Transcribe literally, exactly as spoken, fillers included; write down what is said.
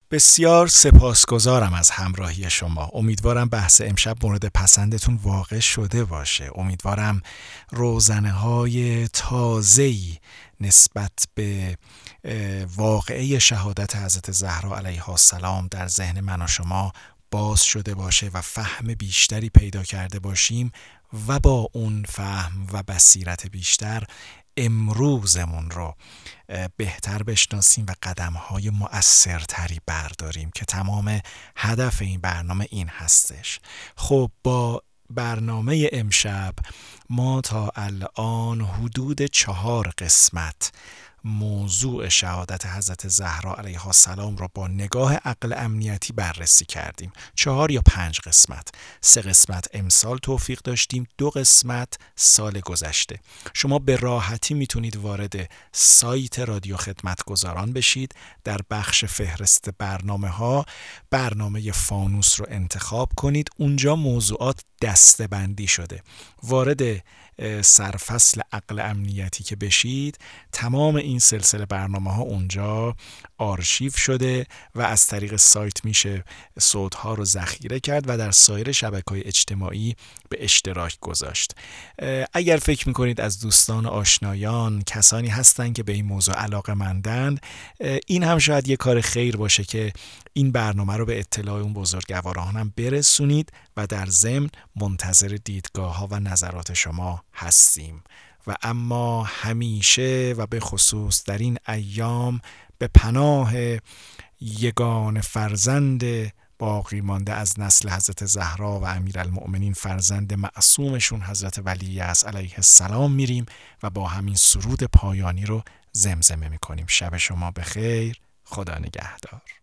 بسیار سپاسگزارم از همراهی شما. امیدوارم بحث امشب مورد پسندتون واقع شده باشه. امیدوارم روزنه های تازه‌ای نسبت به واقعه شهادت حضرت زهرا علیها السلام در ذهن من و شما باز شده باشه و فهم بیشتری پیدا کرده باشیم و با اون فهم و بصیرت بیشتر امروزمون رو بهتر بشناسیم و قدم‌های مؤثرتری برداریم که تمام هدف این برنامه این هستش. خب با برنامه امشب ما تا الان حدود چهار قسمت موضوع شهادت حضرت زهرا علیها السلام را با نگاه عقل امنیتی بررسی کردیم. چهار یا پنج قسمت. سه قسمت امسال توفیق داشتیم، دو قسمت سال گذشته. شما به راحتی میتونید وارد سایت رادیو خدمتگزاران بشید، در بخش فهرست برنامه ها برنامه فانوس رو انتخاب کنید. اونجا موضوعات دسته‌بندی شده. وارد سرفصل عقل امنیتی که بشید، تمام این سلسله برنامه ها اونجا آرشیو شده و از طریق سایت میشه صوت ها رو ذخیره کرد و در سایر شبکه‌های اجتماعی به اشتراک گذاشت. اگر فکر میکنید از دوستان آشنایان کسانی هستن که به این موضوع علاقه‌مندند، این هم شاید یه کار خیر باشه که این برنامه رو به اطلاع اون بزرگواران هم برسونید و در ضمن منتظر دیدگاه ها و نظرات شما هستیم. و اما همیشه و به خصوص در این ایام به پناه یگان فرزند باقی مانده از نسل حضرت زهرا و امیرالمؤمنین فرزند معصومشون حضرت ولیعصر علیه السلام میریم و با همین سرود پایانی رو زمزمه میکنیم. شب شما بخیر، خدا نگهدار.